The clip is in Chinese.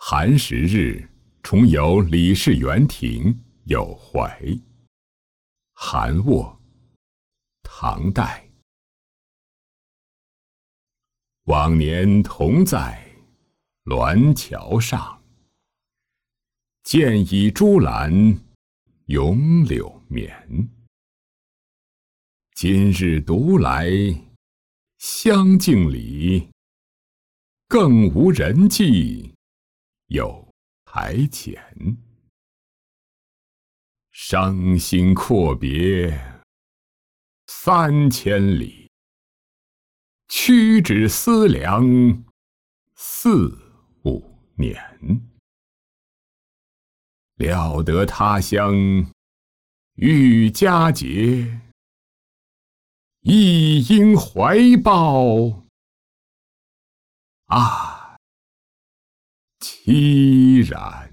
寒食日，重游李氏园亭有怀。韩卧，唐代。往年同在鸾桥上，见倚朱栏咏柳眠。今日独来香径里，更无人迹有台前。伤心阔别3000里，屈指思量4、5年。料得他乡遇佳节，亦应怀抱爱凄然。